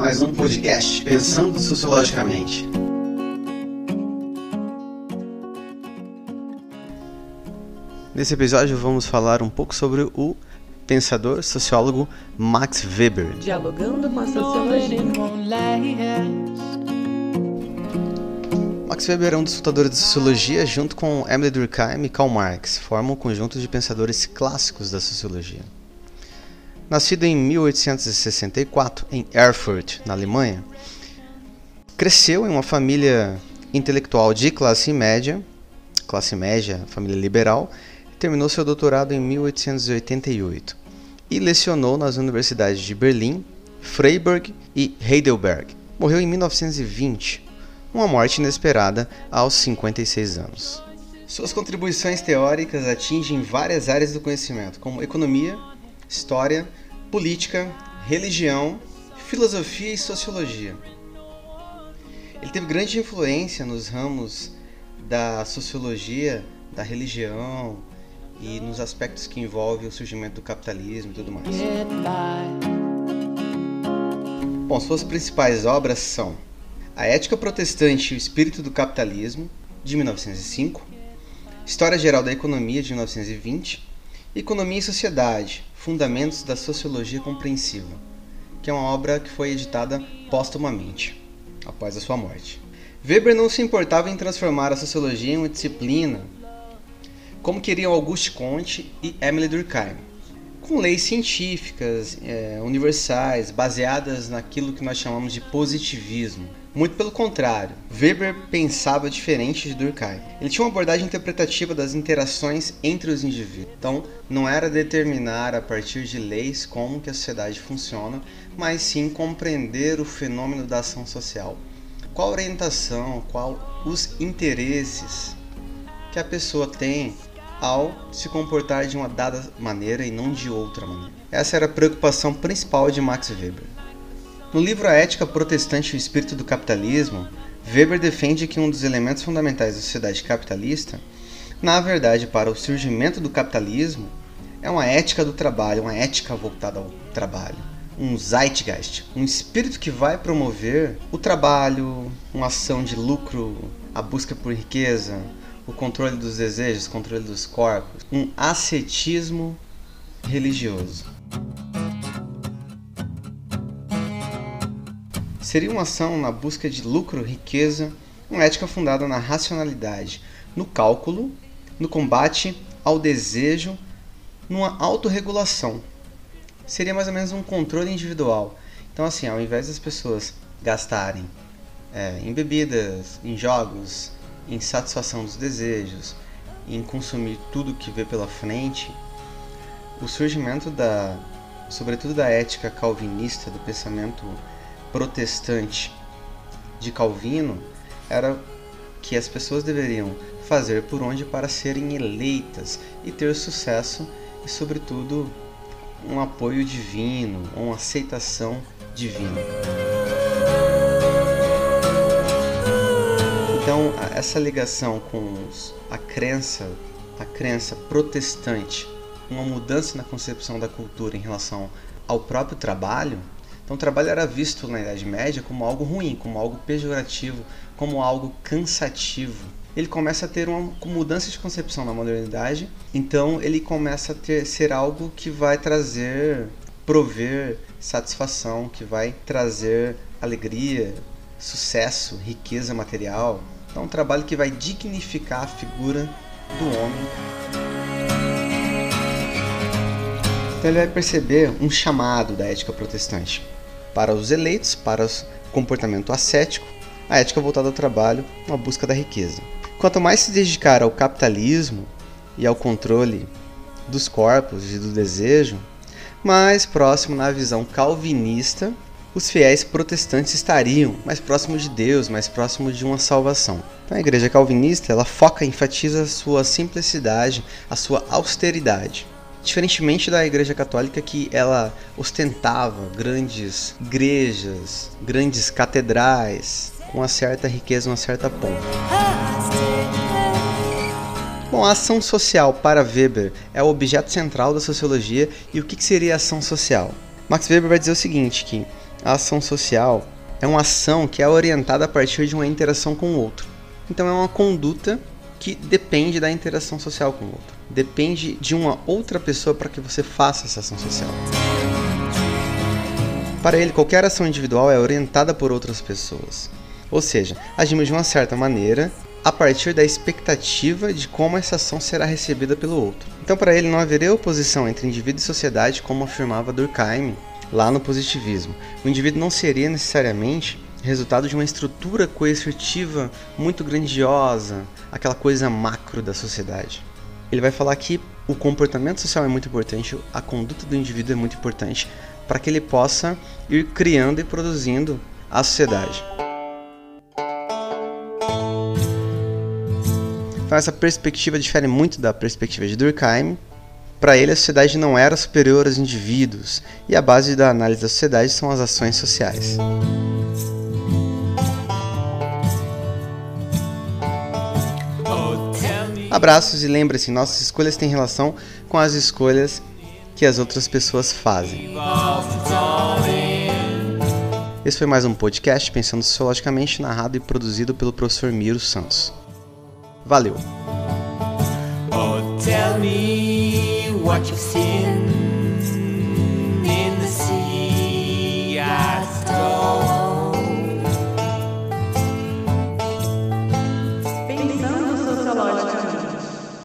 mais um podcast Pensando Sociologicamente. Nesse episódio vamos falar um pouco sobre o pensador sociólogo Max Weber. Dialogando com a sociologia. Max Weber é um dos fundadores da sociologia, junto com Emile Durkheim e Karl Marx, formam um conjunto de pensadores clássicos da sociologia. Nascido em 1864 em Erfurt, na Alemanha, cresceu em uma família intelectual de classe média, família liberal, e terminou seu doutorado em 1888 e lecionou nas universidades de Berlim, Freiburg e Heidelberg. Morreu em 1920, uma morte inesperada aos 56 anos. Suas contribuições teóricas atingem várias áreas do conhecimento, como economia, história, política, religião, filosofia e sociologia. Ele teve grande influência nos ramos da sociologia, da religião e nos aspectos que envolvem o surgimento do capitalismo e tudo mais. Bom, suas principais obras são A Ética Protestante e o Espírito do Capitalismo, de 1905, História Geral da Economia, de 1920, Economia e Sociedade, Fundamentos da Sociologia Compreensiva, que é uma obra que foi editada póstumamente, após a sua morte. Weber não se importava em transformar a sociologia em uma disciplina, como queriam Auguste Comte e Emile Durkheim, com leis científicas, universais, baseadas naquilo que nós chamamos de positivismo. Muito pelo contrário, Weber pensava diferente de Durkheim. Ele tinha uma abordagem interpretativa das interações entre os indivíduos. Então, não era determinar a partir de leis como que a sociedade funciona, mas sim compreender o fenômeno da ação social. Qual a orientação, qual os interesses que a pessoa tem ao se comportar de uma dada maneira e não de outra maneira. Essa era a preocupação principal de Max Weber. No livro A Ética Protestante e o Espírito do Capitalismo, Weber defende que um dos elementos fundamentais da sociedade capitalista, na verdade para o surgimento do capitalismo, é uma ética do trabalho, uma ética voltada ao trabalho, um Zeitgeist, um espírito que vai promover o trabalho, uma ação de lucro, a busca por riqueza, o controle dos desejos, o controle dos corpos, um ascetismo religioso. Seria uma ação na busca de lucro, riqueza, uma ética fundada na racionalidade, no cálculo, no combate ao desejo, numa autorregulação. Seria mais ou menos um controle individual. Então, assim, ao invés das pessoas gastarem em bebidas, em jogos, em satisfação dos desejos, em consumir tudo que vê pela frente, o surgimento sobretudo da ética calvinista, do pensamento protestante de Calvino, era que as pessoas deveriam fazer por onde para serem eleitas e ter sucesso e, sobretudo, um apoio divino, uma aceitação divina. Então, essa ligação com a crença protestante, uma mudança na concepção da cultura em relação ao próprio trabalho. Então, o trabalho era visto na Idade Média como algo ruim, como algo pejorativo, como algo cansativo. Ele começa a ter uma mudança de concepção na modernidade, então ele começa a ser algo que vai prover satisfação, que vai trazer alegria, sucesso, riqueza material. Então, um trabalho que vai dignificar a figura do homem. Então, ele vai perceber um chamado da ética protestante para os eleitos, para o comportamento ascético, a ética voltada ao trabalho, uma busca da riqueza. Quanto mais se dedicar ao capitalismo e ao controle dos corpos e do desejo, mais próximo na visão calvinista, os fiéis protestantes estariam mais próximos de Deus, mais próximos de uma salvação. Então, a igreja calvinista ela foca e enfatiza a sua simplicidade, a sua austeridade. Diferentemente da igreja católica, que ela ostentava grandes igrejas, grandes catedrais, com uma certa riqueza, uma certa pompa. Bom, a ação social para Weber é o objeto central da sociologia. E o que seria a ação social? Max Weber vai dizer o seguinte, que A ação social é uma ação que é orientada a partir de uma interação com o outro. Então é uma conduta que depende da interação social com o outro. Depende de uma outra pessoa para que você faça essa ação social. Para ele, qualquer ação individual é orientada por outras pessoas. Ou seja, agimos de uma certa maneira a partir da expectativa de como essa ação será recebida pelo outro. Então, para ele, não haveria oposição entre indivíduo e sociedade, como afirmava Durkheim lá no positivismo. O indivíduo não seria necessariamente resultado de uma estrutura coercitiva muito grandiosa, aquela coisa macro da sociedade. Ele vai falar que o comportamento social é muito importante, a conduta do indivíduo é muito importante para que ele possa ir criando e produzindo a sociedade. Então essa perspectiva difere muito da perspectiva de Durkheim. Para ele, a sociedade não era superior aos indivíduos, e a base da análise da sociedade são as ações sociais. Abraços e lembre-se, nossas escolhas têm relação com as escolhas que as outras pessoas fazem. Esse foi mais um podcast Pensando Sociologicamente, narrado e produzido pelo professor Miro Santos. Valeu! Tell me what you've seen.